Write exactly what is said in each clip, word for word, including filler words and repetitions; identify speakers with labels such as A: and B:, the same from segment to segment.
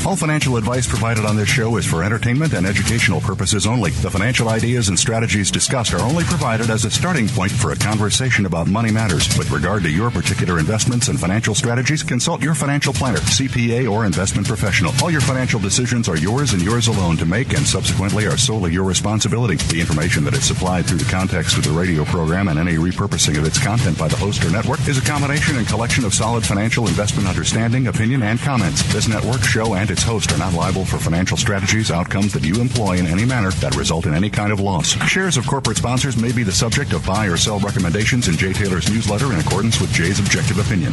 A: All financial advice provided on this show is for entertainment and educational purposes only. The financial ideas and strategies discussed are only provided as a starting point for a conversation about money matters. With regard to your particular investments and financial strategies, consult your financial planner, C P A, or investment professional. All your financial decisions are yours and yours alone to make, and subsequently are solely your responsibility. The information that is supplied through the context of the radio program and any repurposing of its content by the host or network is a combination and collection of solid financial investment understanding, opinion, and comments. This network, show, and its host are not liable for financial strategies, outcomes that you employ in any manner that result in any kind of loss. Shares of corporate sponsors may be the subject of buy or sell recommendations in Jay Taylor's newsletter in accordance with Jay's objective opinion.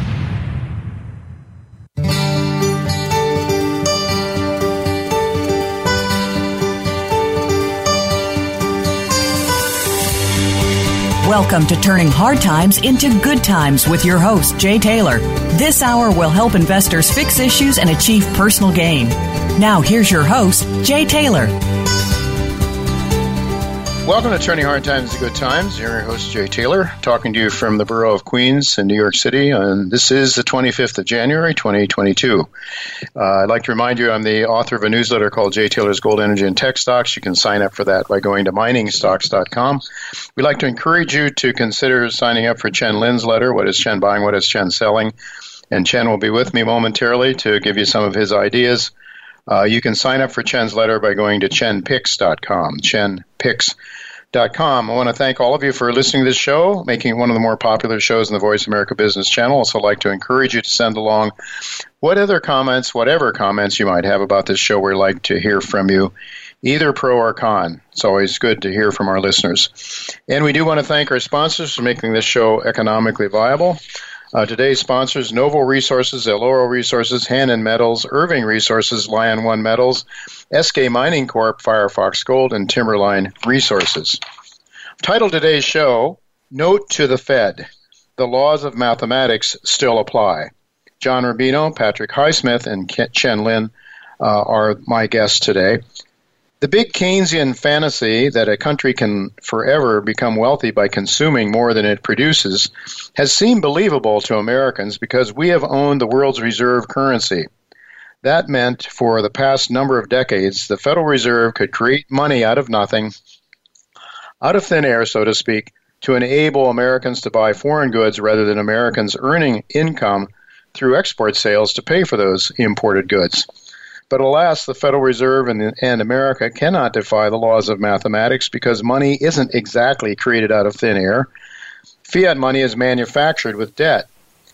B: Welcome to Turning Hard Times into Good Times with your host, Jay Taylor. This hour will help investors fix issues and achieve personal gain. Now, here's your host, Jay Taylor.
C: Welcome to Turning Hard Times into Good Times. You're your host, Jay Taylor, talking to you from the borough of Queens in New York City. And this is the twenty-fifth of January, twenty twenty-two. Uh, I'd like to remind you I'm the author of a newsletter called Jay Taylor's Gold, Energy, and Tech Stocks. You can sign up for that by going to mining stocks dot com. We'd like to encourage you to consider signing up for Chen Lin's letter, What is Chen Buying, What is Chen Selling? And Chen will be with me momentarily to give you some of his ideas. Uh, you can sign up for Chen's letter by going to chen picks dot com, chen picks dot com. I want to thank all of you for listening to this show, making it one of the more popular shows in the Voice America Business Channel. Also like to encourage you to send along what other comments, whatever comments you might have about this show. We'd like to hear from you, either pro or con. It's always good to hear from our listeners. And we do want to thank our sponsors for making this show economically viable. Uh, today's sponsors, Novo Resources, El Oro Resources, Hannon Metals, Irving Resources, Lion One Metals, S K Mining Corp, Firefox Gold, and Timberline Resources. Titled today's show, Note to the Fed, The Laws of Mathematics Still Apply. John Rubino, Patrick Highsmith, and Chen Lin uh, are my guests today. The big Keynesian fantasy that a country can forever become wealthy by consuming more than it produces has seemed believable to Americans because we have owned the world's reserve currency. That meant for the past number of decades, the Federal Reserve could create money out of nothing, out of thin air, so to speak, to enable Americans to buy foreign goods rather than Americans earning income through export sales to pay for those imported goods. But alas, the Federal Reserve and, and America cannot defy the laws of mathematics because money isn't exactly created out of thin air. Fiat money is manufactured with debt.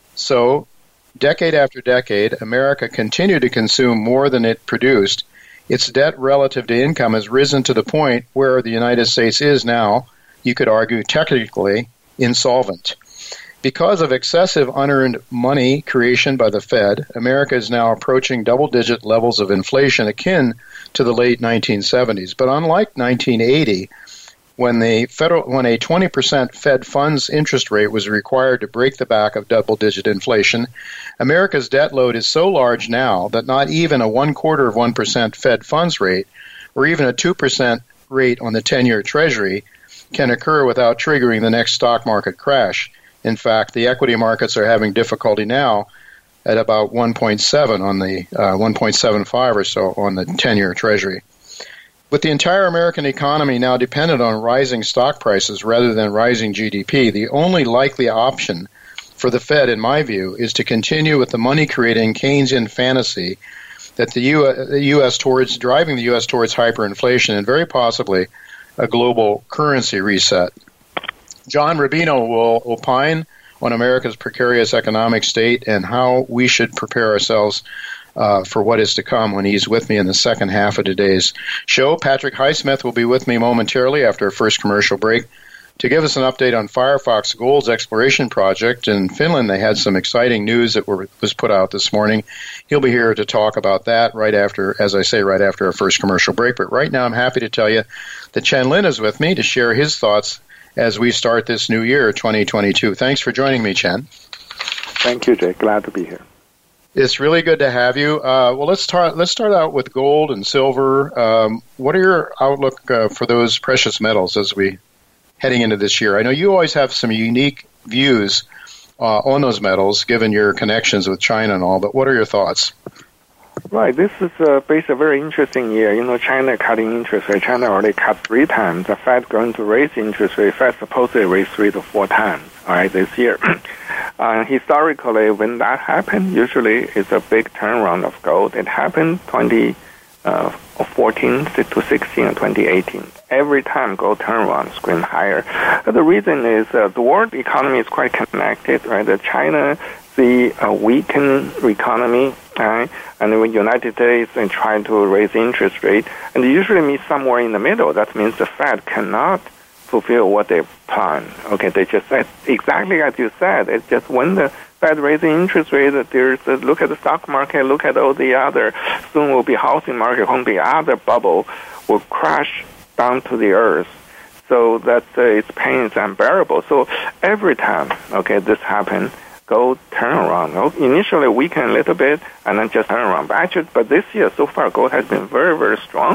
C: So, decade after decade, America continued to consume more than it produced. Its debt relative to income has risen to the point where the United States is now, you could argue, technically insolvent. Because of excessive unearned money creation by the Fed, America is now approaching double-digit levels of inflation akin to the late nineteen seventies. But unlike nineteen eighty, when the federal when a twenty percent Fed funds interest rate was required to break the back of double-digit inflation, America's debt load is so large now that not even a one-quarter of one percent Fed funds rate or even a two percent rate on the ten-year Treasury can occur without triggering the next stock market crash. In fact, the equity markets are having difficulty now at about one point seven on the uh, one point seven five or so on the ten-year Treasury. With the entire American economy now dependent on rising stock prices rather than rising G D P, the only likely option for the Fed, in my view, is to continue with the money-creating Keynesian fantasy that the U- the U S towards driving the U S towards hyperinflation and very possibly a global currency reset. John Rubino will opine on America's precarious economic state and how we should prepare ourselves uh, for what is to come when he's with me in the second half of today's show. Patrick Highsmith will be with me momentarily after our first commercial break to give us an update on Firefox Gold's exploration project. In Finland, they had some exciting news that were, was put out this morning. He'll be here to talk about that right after, as I say, right after our first commercial break. But right now, I'm happy to tell you that Chen Lin is with me to share his thoughts as we start this new year, twenty twenty-two. Thanks for joining me, Chen.
D: Thank you, Jay. Glad to be here.
C: It's really good to have you. Uh, well, let's start. Let's start out with gold and silver. Um, what are your outlook uh, for those precious metals as we heading into this year? I know you always have some unique views uh, on those metals, given your connections with China and all. But what are your thoughts?
D: Right. This is uh, basically a very interesting year. You know, China cutting interest rate. China already cut three times. The Fed going to raise interest rate. Fed supposedly raise three to four times. All right, this year. uh, historically, when that happened, usually it's a big turnaround of gold. It happened twenty fourteen to sixteen and twenty eighteen. Every time gold turnaround scream higher. Uh, the reason is uh, the world economy is quite connected. Right, the China see a weakened economy. Right? And the United States and trying to raise interest rate, and they usually meet somewhere in the middle. That means the Fed cannot fulfill what they plan. Okay, they just said exactly as you said. It's just when the Fed raising interest rate, there's a look at the stock market, look at all the other. Soon will be housing market, home the other bubble will crash down to the earth. So that uh, its pain is unbearable. So every time, okay, this happens. Gold turn around. Initially weaken a little bit and then just turn around. But actually, but this year so far, gold has been very, very strong.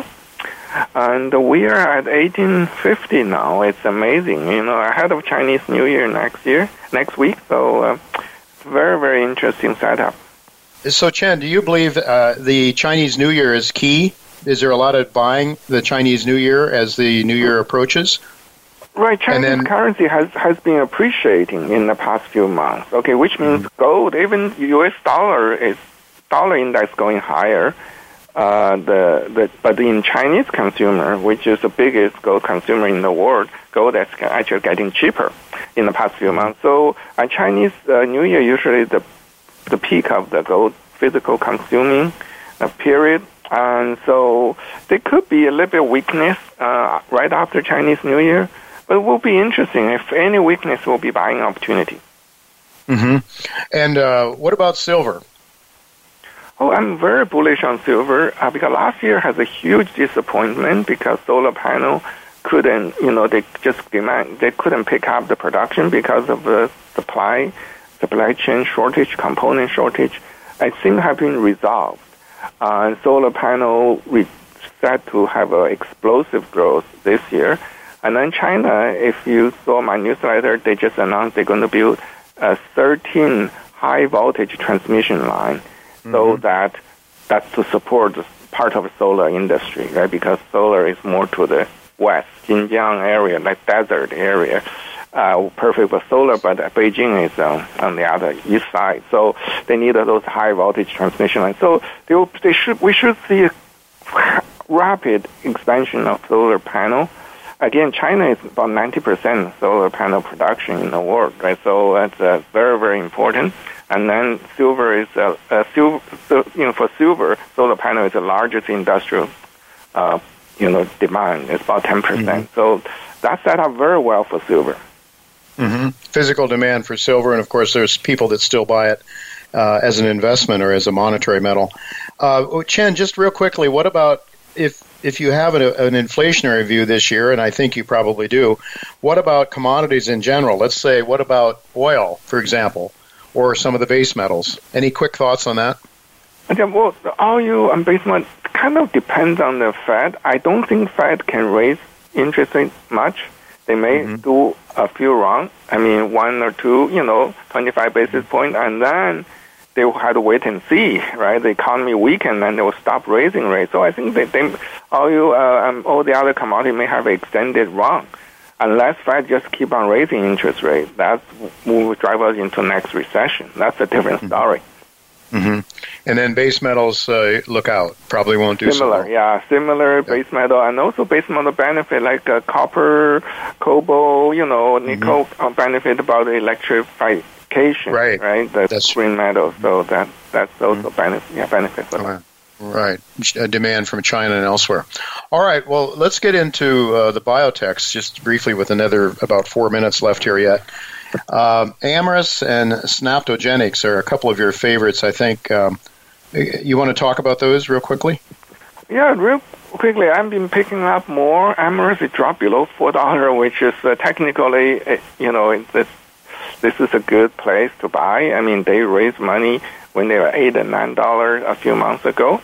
D: And we are at eighteen fifty now. It's amazing. You know, ahead of Chinese New Year next year, next week. So uh, it's very, very interesting setup.
C: So, Chen, do you believe uh, the Chinese New Year is key? Is there a lot of buying the Chinese New Year as the New Year approaches?
D: Right, Chinese then, currency has, has been appreciating in the past few months. Okay, which means mm-hmm. gold, even U S dollar is dollar index going higher. Uh, the the but in Chinese consumer, which is the biggest gold consumer in the world, gold is actually getting cheaper in the past few months. So, uh, Chinese uh, New Year usually the the peak of the gold physical consuming uh, period. And so there could be a little bit of weakness uh, right after Chinese New Year. But it will be interesting. If any weakness, will be buying opportunity.
C: Mm-hmm. And uh, what about silver?
D: Oh, I'm very bullish on silver uh, because last year has a huge disappointment because solar panel couldn't, you know, they just demand, they couldn't pick up the production because of the supply, supply chain shortage, component shortage. I think have been resolved. Uh, and solar panel re- set to have an explosive growth this year. And then China, if you saw my newsletter, they just announced they're going to build a thirteen high-voltage transmission line, mm-hmm. so that that's to support part of the solar industry, right? Because solar is more to the west, Xinjiang area, like desert area, uh, perfect for solar, but Beijing is um, on the other east side. So they need those high-voltage transmission lines. So they, will, they should we should see a rapid expansion of solar panel. Again, China is about ninety percent solar panel production in the world, right? So that's uh, very, very important. And then silver is, uh, uh, silver, so, you know, for silver, solar panel is the largest industrial, uh, you know, demand. It's about ten percent. Mm-hmm. So that's set up very well for silver.
C: Mm-hmm. Physical demand for silver, and of course, there's people that still buy it uh, as an investment or as a monetary metal. Uh, Chen, just real quickly, what about if if you have an, an inflationary view this year, and I think you probably do, what about commodities in general? Let's say, what about oil, for example, or some of the base metals? Any quick thoughts on that?
D: Okay, well, the oil and base metal kind of depends on the Fed. I don't think Fed can raise interest rates much. They may mm-hmm. do a few wrong. I mean, one or two, you know, twenty-five basis points, and then they will have to wait and see, right? The economy weaken, and they will stop raising rates. So I think they, they all, uh, um, all the other commodities may have extended wrong. Unless Fed just keep on raising interest rates, that will drive us into next recession. That's a different story.
C: Mm-hmm. And then base metals, uh, look out, probably won't do
D: similar,
C: so.
D: yeah, similar yeah. base metal, and also base metal benefit like uh, copper, cobalt, you know, nickel mm-hmm. benefit about electrification,
C: right?
D: Right, the
C: that's
D: green metal, so that that's also mm-hmm. benefit, yeah, benefit for that.
C: Right, a demand from China and elsewhere. All right, well, let's get into uh, the biotechs just briefly with another about four minutes left here yet. Um, Amyris and Synaptogenics are a couple of your favorites, I think. Um, you want to talk about those real quickly?
D: Yeah, real quickly. I've been picking up more. Amyris, it dropped below four dollars, which is uh, technically, uh, you know, this, this is a good place to buy. I mean, they raised money when they were eight and nine dollars a few months ago,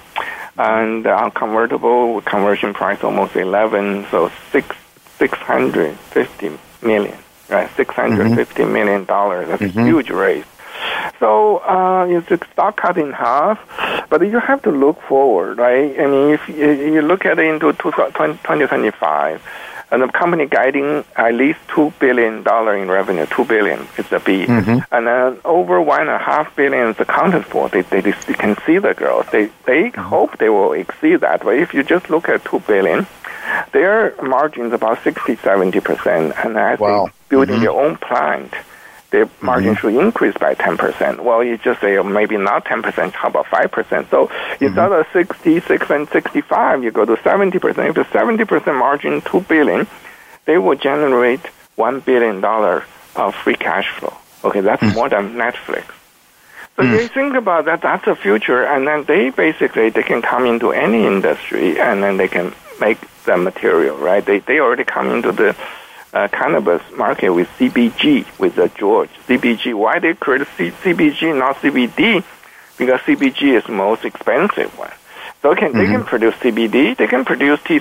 D: and on convertible conversion price almost eleven, so six six hundred fifty million, right? Six hundred fifty mm-hmm. million dollars. That's mm-hmm. a huge raise. So uh, it's a stock cut in half, but you have to look forward, right? I mean, if you, you look at it into twenty twenty-five, and the company guiding at least two billion dollars in revenue, two billion dollars is the B. Mm-hmm. And then over one point five billion dollars is accounted for. They, they, they can see the growth. They, they mm-hmm. hope they will exceed that. But if you just look at two billion dollars, their margin is about sixty, seventy percent. And as wow. they building mm-hmm. their own plant, their margin mm-hmm. should increase by ten percent. Well, you just say, oh, maybe not ten percent, how about five percent? So mm-hmm. instead of sixty-six and sixty-five, you go to seventy percent. If the seventy percent margin, two billion dollars, they will generate one billion dollars of free cash flow. Okay, that's mm-hmm. more than Netflix. So mm-hmm. you think about that, that's the future, and then they basically, they can come into any industry, and then they can make the material, right? They, they already come into the Uh, cannabis market with C B G, with the George. C B G, why they create C- CBG, not C B D? Because C B G is the most expensive one. So can, mm-hmm. they can produce C B D, they can produce T-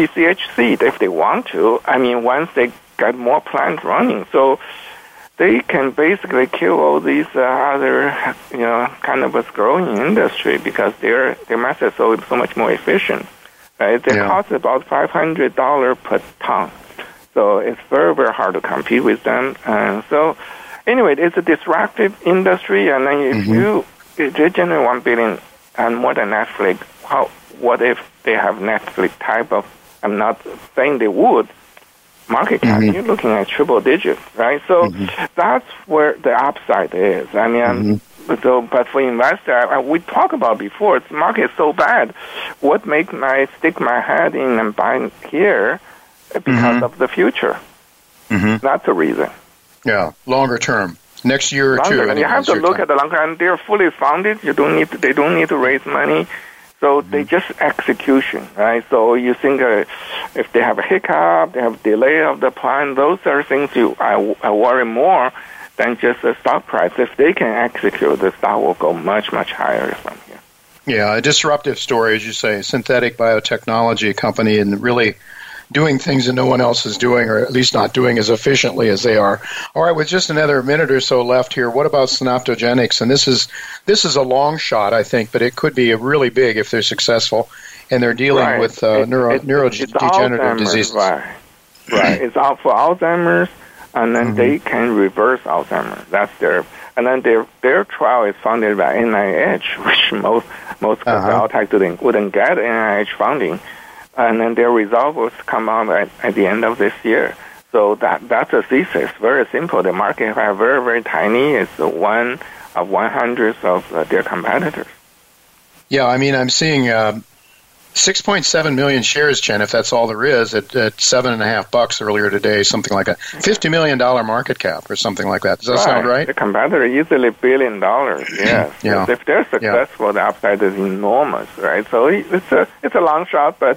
D: TCHC if they want to. I mean, once they get more plants running. So they can basically kill all these uh, other, you know, cannabis growing industry because their, their method is so, so much more efficient. Right? They yeah. cost about five hundred dollars per ton. So it's very, very hard to compete with them. And so, anyway, it's a disruptive industry. And then if mm-hmm. you if they generate one billion and more than Netflix, how? What if they have Netflix type of? I'm not saying they would. Market cap, mm-hmm. you're looking at triple digits, right? So mm-hmm. that's where the upside is. I mean, mm-hmm. so but for investor, we talked about before. The market is so bad. What makes my stick my head in and buy here? Because mm-hmm. of the future. Mm-hmm. That's the reason.
C: Yeah, longer term. Next year or
D: longer,
C: two.
D: And you have to look time. at the longer term. They're fully funded. You don't need to, they don't need to raise money. So mm-hmm. they just execution, right? So you think uh, if they have a hiccup, they have delay of the plan, those are things you I, I worry more than just the stock price. If they can execute, the stock will go much, much higher from here.
C: Yeah, a disruptive story, as you say, synthetic biotechnology company, and really doing things that no one else is doing, or at least not doing as efficiently as they are. All right, with just another minute or so left here, what about Synaptogenics? And this is this is a long shot, I think, but it could be a really big if they're successful, and they're dealing
D: right.
C: with uh,
D: it,
C: neuro,
D: it,
C: neurodegenerative diseases.
D: Right, right. It's out for Alzheimer's, and then mm-hmm. they can reverse Alzheimer's. That's their, and then their their trial is funded by N I H, which most most uh-huh. biotech wouldn't get N I H funding. And then their result will come out at, at the end of this year. So that that's a thesis. Very simple. The market is very, very tiny. It's one of one hundredth of uh, their competitors.
C: Yeah, I mean, I'm seeing uh, six point seven million shares, Chen, if that's all there is, at, at seven and a half bucks earlier today, something like that. fifty million dollars market cap or something like that. Does that
D: right.
C: sound right?
D: The competitor easily a billion dollars, yes.
C: yeah.
D: If they're successful, yeah. the upside is enormous, right? So it's a, it's a long shot, but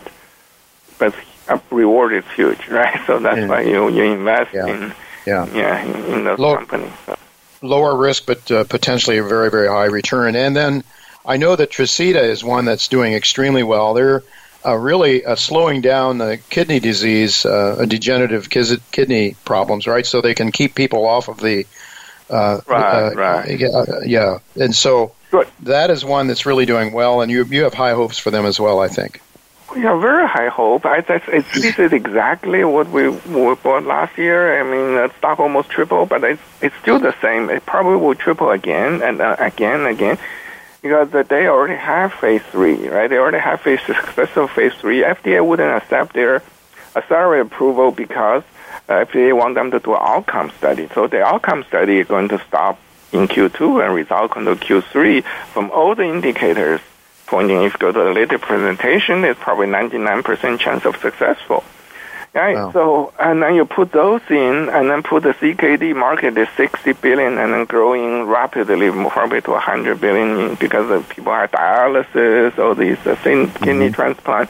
D: but reward is huge, right? So that's yeah. why you, you invest
C: yeah.
D: in
C: yeah.
D: yeah in, in those Low, companies. So.
C: Lower risk, but uh, potentially a very, very high return. And then I know that Tracida is one that's doing extremely well. They're uh, really uh, slowing down the kidney disease, uh, degenerative kidney problems, right? So they can keep people off of the uh,
D: right,
C: uh,
D: right,
C: uh, yeah. And so
D: Good.
C: that is one that's really doing well, and you you have high hopes for them as well, I think.
D: We have very high hope. I, that's, it's, this is exactly what we, we bought last year. I mean, the stock almost tripled, but it's, it's still the same. It probably will triple again and uh, again and again because they already have phase three, right? They already have phase successful phase three. F D A wouldn't accept their accelerated approval because uh, F D A want them to do an outcome study. So the outcome study is going to stop in Q two and result into Q three from all the indicators. Pointing, if you go to the later presentation, it's probably ninety-nine percent chance of successful. Right? Wow. So, and then you put those in, and then put the C K D market is sixty billion and then growing rapidly, probably to one hundred billion because of people have dialysis, all these uh, thin mm-hmm. kidney transplant.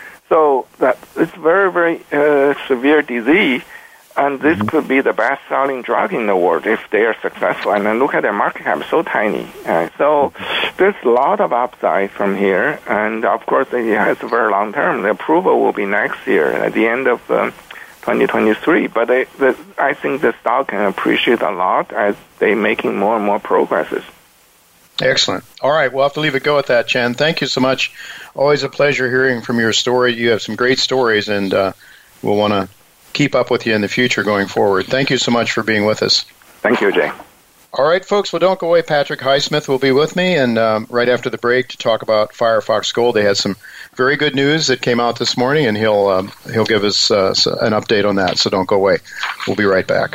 D: So that it's very, very uh, severe disease. And this mm-hmm. could be the best-selling drug in the world if they are successful. And then look at their market cap, so tiny. Uh, so there's a lot of upside from here. And, of course, it has a very long term. The approval will be next year. At the end of um, twenty twenty-three. But they, the, I think the stock can appreciate a lot as they making more and more progresses.
C: Excellent. All right, we'll have to leave it go at that, Chen. Thank you so much. Always a pleasure hearing from your story. You have some great stories, and uh, we'll want to keep up with you in the future going forward. Thank you so much for being with us.
D: Thank you, Jay.
C: All right, folks, well, don't go away. Patrick Highsmith will be with me, and um, right after the break to talk about Firefox Gold. They had some very good news that came out this morning, and he'll um, he'll give us uh, an update on that, so don't go away. We'll be right back.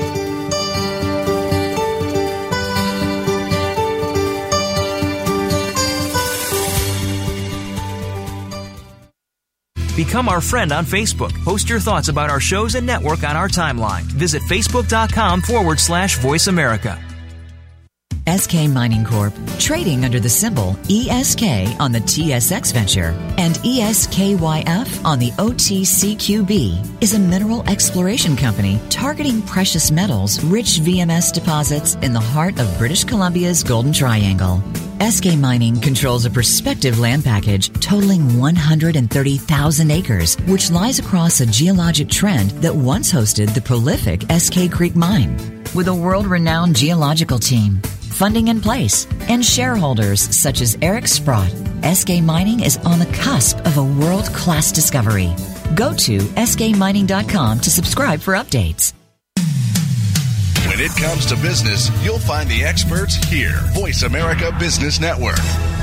E: Become our friend on Facebook. Post your thoughts about our shows and network on our timeline. Visit facebook.com forward slash Voice America.
B: S K Mining Corp, trading under the symbol E S K on the T S X Venture and E S K Y F on the O T C Q B, is a mineral exploration company targeting precious metals rich V M S deposits in the heart of British Columbia's Golden Triangle. S K Mining controls a prospective land package totaling one hundred thirty thousand acres, which lies across a geologic trend that once hosted the prolific S K Creek Mine. With a world-renowned geological team, funding in place, and shareholders such as Eric Sprott, S K Mining is on the cusp of a world-class discovery. Go to S K mining dot com to subscribe for updates.
F: When it comes to business, you'll find the experts here. Voice America Business Network.